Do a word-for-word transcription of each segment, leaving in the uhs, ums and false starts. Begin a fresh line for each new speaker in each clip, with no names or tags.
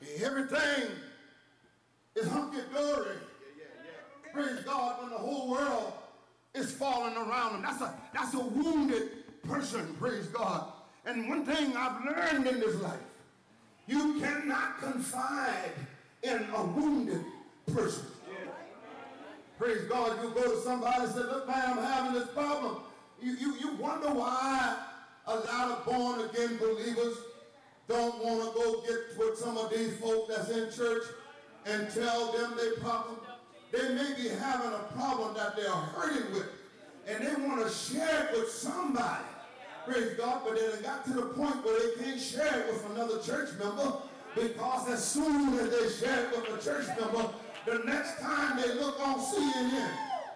everything is hunky-dory. Praise God, when the whole world is falling around them. That's a, that's a wounded person, praise God. And one thing I've learned in this life, you cannot confide in a wounded person. Praise God, you go to somebody and say, look, man, I'm having this problem. You, you, you wonder why a lot of born-again believers don't want to go get with some of these folk that's in church and tell them their problem. They may be having a problem that they are hurting with, and they want to share it with somebody. Praise God, but they got to the point where they can't share it with another church member, because as soon as they share it with a church member, the next time they look on C N N,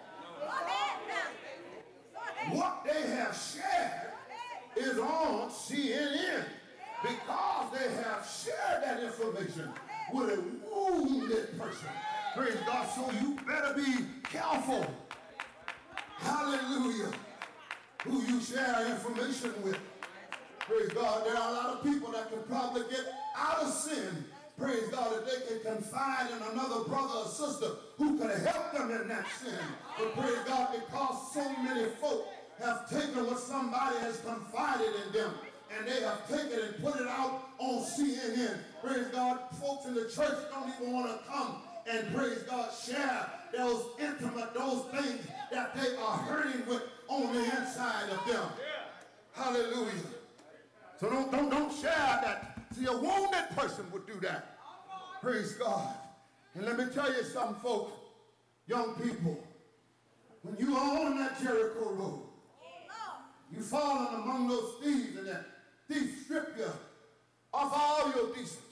what they have shared is on C N N, because they have shared that information with a wounded person. Praise God. So you better be careful. Hallelujah. Who you share information with. Praise God. There are a lot of people that can probably get out of sin. Praise God, that they can confide in another brother or sister who can help them in that sin. But praise God, because so many folk have taken what somebody has confided in them, and they have taken and put it out on C N N. Praise God, folks in the church don't even want to come and praise God, share those intimate, those things that they are hurting with on the inside of them. Hallelujah. So don't, don't, don't share that. See, a wounded person would do that. Praise God. And let me tell you something, folks, young people, when you are on that Jericho road, you falling among those thieves, and that thief strip you of all your decency.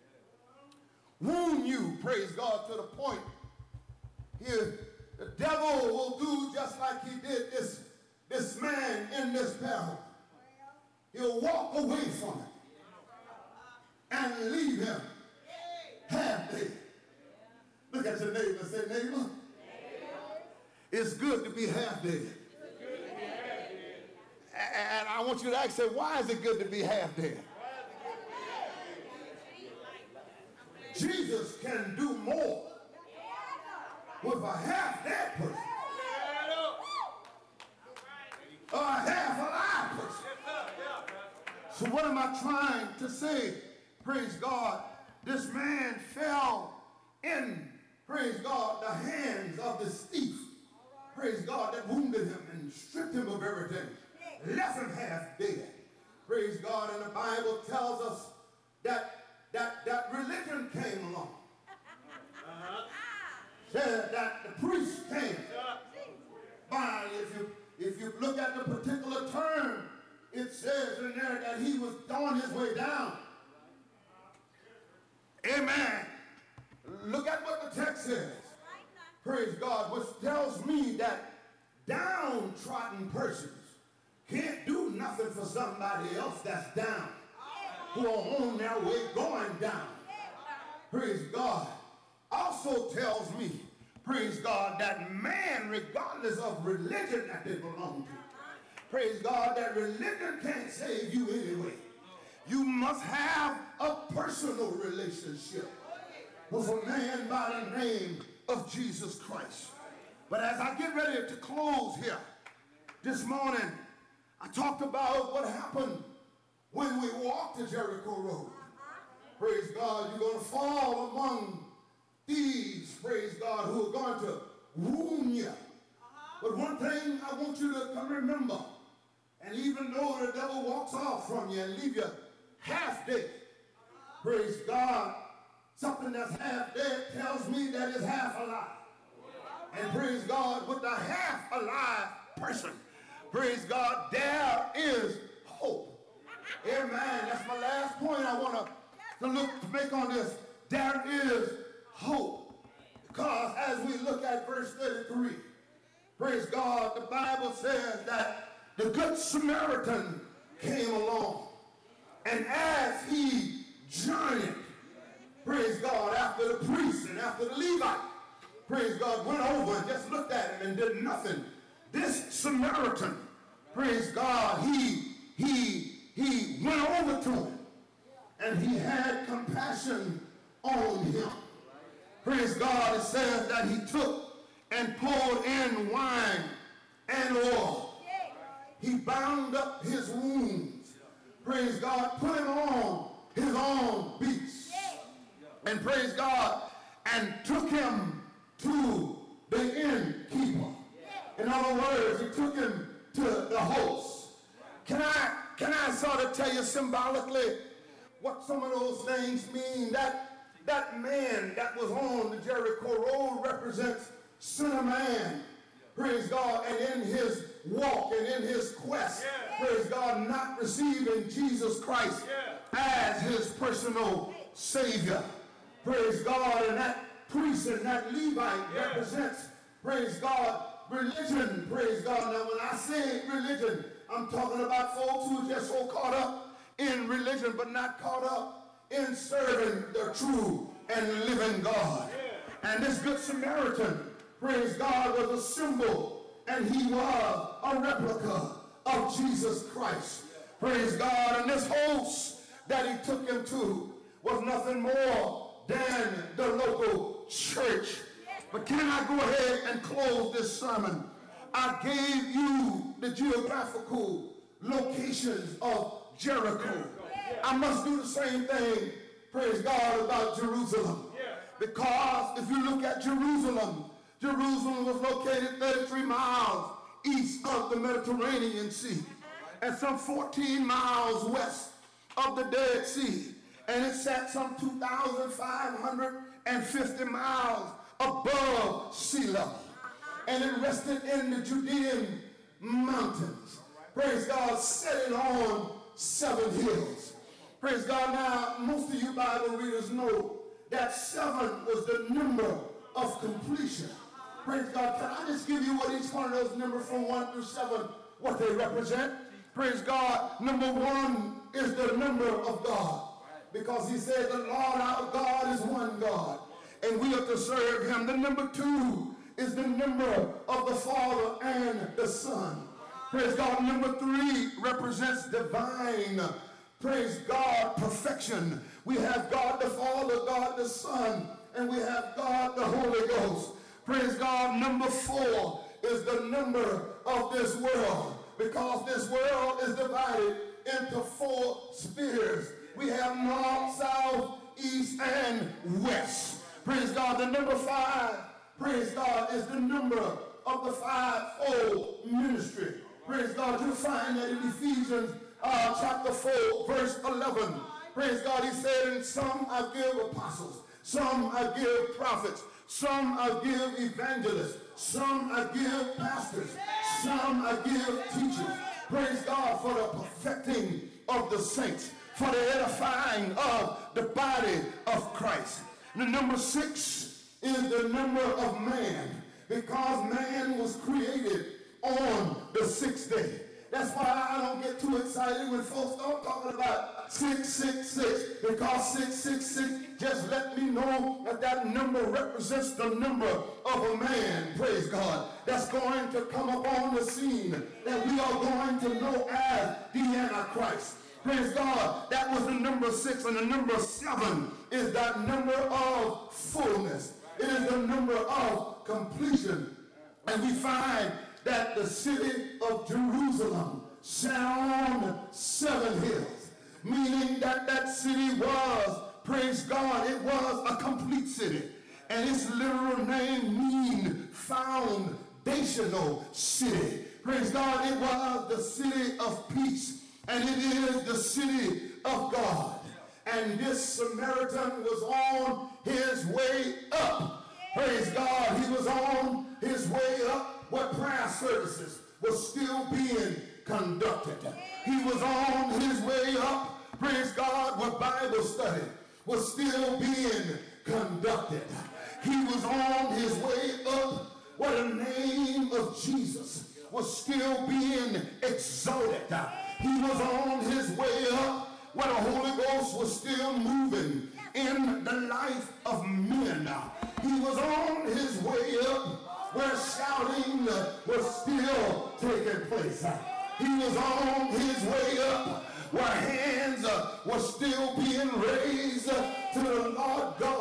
Wound you, praise God, to the point here the devil will do just like he did this, this man in this parable. He'll walk away from it and leave him half dead. Look at your neighbor and say, neighbor, it's good to be half dead. And I want you to ask, say, why is it good to be half dead? Jesus can do more with a half dead person or a half alive person. So what am I trying to say? Praise God. This man fell in, praise God, the hands of this thief. Praise God, that wounded him and stripped him of everything. Left him half dead. Praise God. And the Bible tells us that that, that religion came along. Uh-huh. Said that the priest came by. If you, if you look at the particular term, it says in there that he was on his way down. Amen. Look at what the text says. Praise God, which tells me that downtrodden persons can't do nothing for somebody else that's down, who are on their way going down. Praise God. Also tells me, praise God, that man, regardless of religion that they belong to, praise God, that religion can't save you anyway. You must have a personal relationship with a man by the name of Jesus Christ. But as I get ready to close here this morning, I talked about what happened when we walked the Jericho Road. Praise God, you're going to fall among thieves, praise God, who are going to wound you. But one thing I want you to come remember, and even though the devil walks off from you and leave you half dead, praise God, something that's half dead tells me that it's half alive. And praise God, with the half alive person, praise God, there is hope. Amen. That's my last point I want to, to look to make on this. There is hope. Because as we look at verse thirty-three, praise God, the Bible says that the Good Samaritan came along. And as he journeyed, praise God, after the priest and after the Levite, praise God, went over and just looked at him and did nothing. This Samaritan, praise God, he, he, he went over to him and he had compassion on him. Praise God, it says that he took and poured in wine and oil. He bound up his wounds. Praise God, put him on his own beast. And praise God, and took him to the innkeeper. In other words, he took him to the host. Can I, can I sort of tell you symbolically what some of those things mean? That, that man that was on the Jericho Road represents sinner man. Praise God. And in his walk and in his quest, yeah. praise God, not receiving Jesus Christ yeah. as his personal Savior. Praise God. And that priest and that Levite yeah. represents, praise God, religion. Praise God. Now when I say religion, I'm talking about folks who are just so caught up in religion, but not caught up in serving the true and living God. Yeah. And this Good Samaritan, praise God, was a symbol, and he was a replica of Jesus Christ. Yeah. Praise God. And this host that he took him to was nothing more than the local church. But can I go ahead and close this sermon? I gave you the geographical locations of Jericho. I must do the same thing, praise God, about Jerusalem. Because if you look at Jerusalem, Jerusalem was located thirty-three miles east of the Mediterranean Sea and some fourteen miles west of the Dead Sea. And it sat some two thousand five hundred fifty miles above sea level. And it rested in the Judean mountains. Praise God, sitting on seven hills. Praise God. Now, most of you Bible readers know that seven was the number of completion. Praise God. Can I just give you what each one of those numbers from one through seven, what they represent? Praise God. Number one is the number of God. Because he said the Lord our God is one God, and we are to serve him. The number two is the number of the Father and the Son. Praise God. Number three represents divine, praise God, perfection. We have God the Father, God the Son, and we have God the Holy Ghost. Praise God. Number four is the number of this world, because this world is divided into four spheres. We have north, south, east, and west. Praise God. The number five, praise God, is the number of the fivefold ministry. Praise God. You'll find that in Ephesians uh, chapter four, verse eleven. Praise God. He said, and some I give apostles, some I give prophets, some I give evangelists, some I give pastors, some I give teachers. Praise God, for the perfecting of the saints, for the edifying of the body of Christ. The number six is the number of man, because man was created on the sixth day. That's why I don't get too excited when folks start talking about six six six, because six six six just let me know that that number represents the number of a man, praise God, that's going to come upon the scene that we are going to know as the Antichrist. Praise God. That was the number six. And the number seven is that number of fullness. It is the number of completion. And we find that the city of Jerusalem sat on seven hills, meaning that that city was, praise God, it was a complete city. And its literal name means foundational city. Praise God. It was the city of peace. And it is the city of God. And this Samaritan was on his way up. Praise God. He was on his way up where prayer services were still being conducted. He was on his way up, praise God, where Bible study was still being conducted. He was on his way up where the name of Jesus was still being exalted. He was on his way up where the Holy Ghost was still moving in the life of men. He was on his way up where shouting was still taking place. He was on his way up where hands were still being raised to the Lord God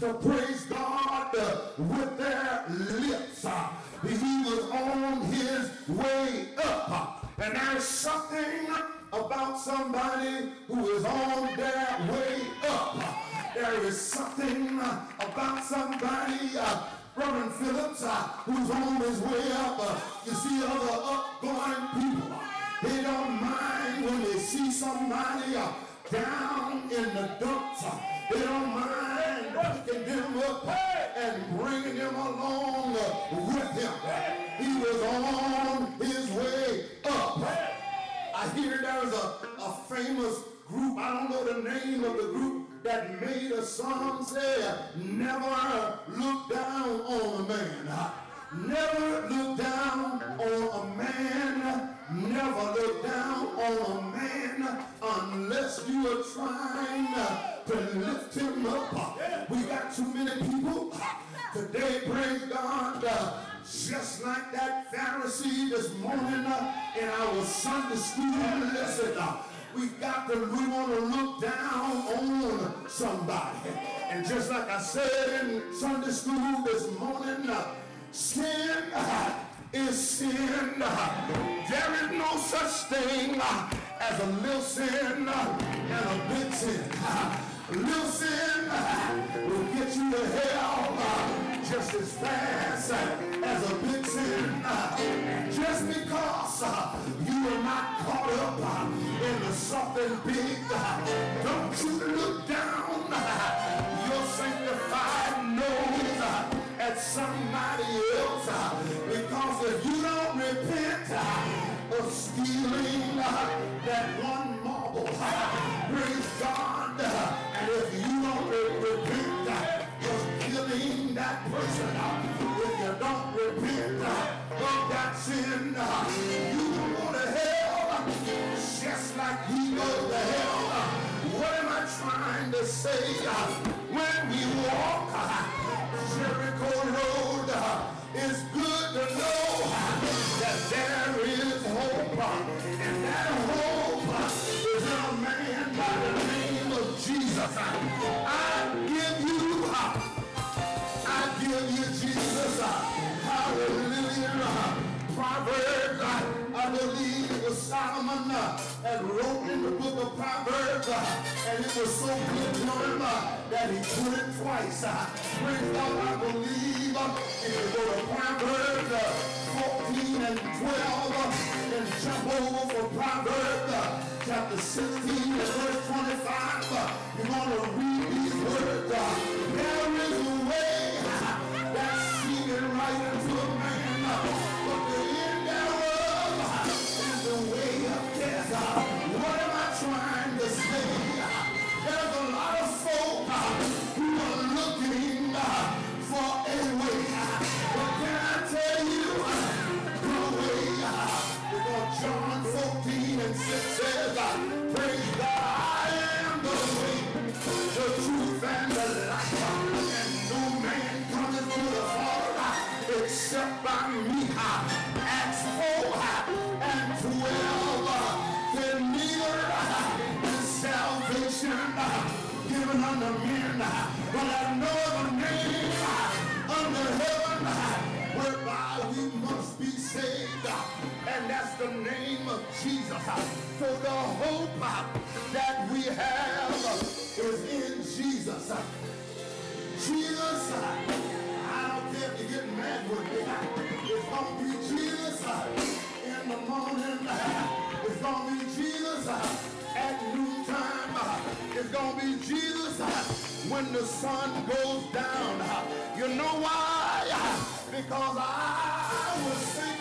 to praise God uh, with their lips. Uh, he was on his way up. Uh, and there's something about somebody who is on their way up. Uh, there is something uh, about somebody, uh, Reverend Phillips, uh, who's on his way up. Uh, you see other upgoing people. Uh, they don't mind when they see somebody uh, down in the dumps. Uh, they don't mind picking them up uh, and bringing them along uh, with him. Uh, he was on his way up. Uh, I hear there's a, a famous group, I don't know the name of the group, that made a song say, never look down on a man. Never look down on a man. Never look down on a man unless you are trying to lift him up. We got too many people today, praise God, uh, just like that Pharisee this morning uh, in our Sunday school lesson. Uh, we got to, we want to look down on somebody. And just like I said in Sunday school this morning, uh, sin uh, is sin. Uh, there is no such thing uh, as a little sin uh, and a big sin. Uh, little sin uh, will get you to hell uh, just as fast uh, as a big sin. Uh, just because uh, you are not caught up uh, into something big, uh, don't you look down uh, your sanctified nose uh, at somebody else. Uh, because if you don't repent uh, of stealing uh, that one marble, uh, praise God, uh, and if you don't repent uh, of killing that person, uh, if you don't repent uh, of that sin, uh, you will go to hell uh, just like he goes to hell. Uh, what am I trying to say? Uh, when we walk uh, Jericho Road, uh, it's good to know uh, that there is hope, uh, and that hope uh, is in a man by the name of Jesus. I give you, uh, I give you Jesus. Uh, hallelujah. Proverbs, uh, I believe it was Solomon uh, that wrote in the book of Proverbs, uh, and it was so good to him uh, that he put it twice. Uh, praise God, I believe uh, if you go to Proverbs uh, fourteen and twelve, uh, and jump over for Proverbs uh, chapter sixteen and verse twenty-five, uh, you're going to read these words. Uh, there is a way uh, that seemeth right unto a man, uh, but the end thereof uh, is the way of death. Uh, what am I trying to say? Uh, there's a lot of folk uh, who are looking uh, for a way. Uh, but can I tell you, uh, the way, uh, because John fourteen and six says, uh, praise God, I am the way, the truth, and the life, uh, and no man cometh to the Father uh, except by me. Uh, Acts four uh, and twelve, uh, then neither uh, is salvation uh, given unto men, uh, but I know the name uh, under heaven uh, whereby we must be saved, uh, and that's the name of Jesus. Uh, so the hope uh, that we have uh, is in Jesus. Uh, Jesus, uh, I don't care if you get mad with me. It's going to be Jesus uh, in the morning. Uh, it's going to be Jesus uh, at noontime. Uh, it's going to be Jesus uh, when the sun goes down. Uh, you know why? Uh, because I will sing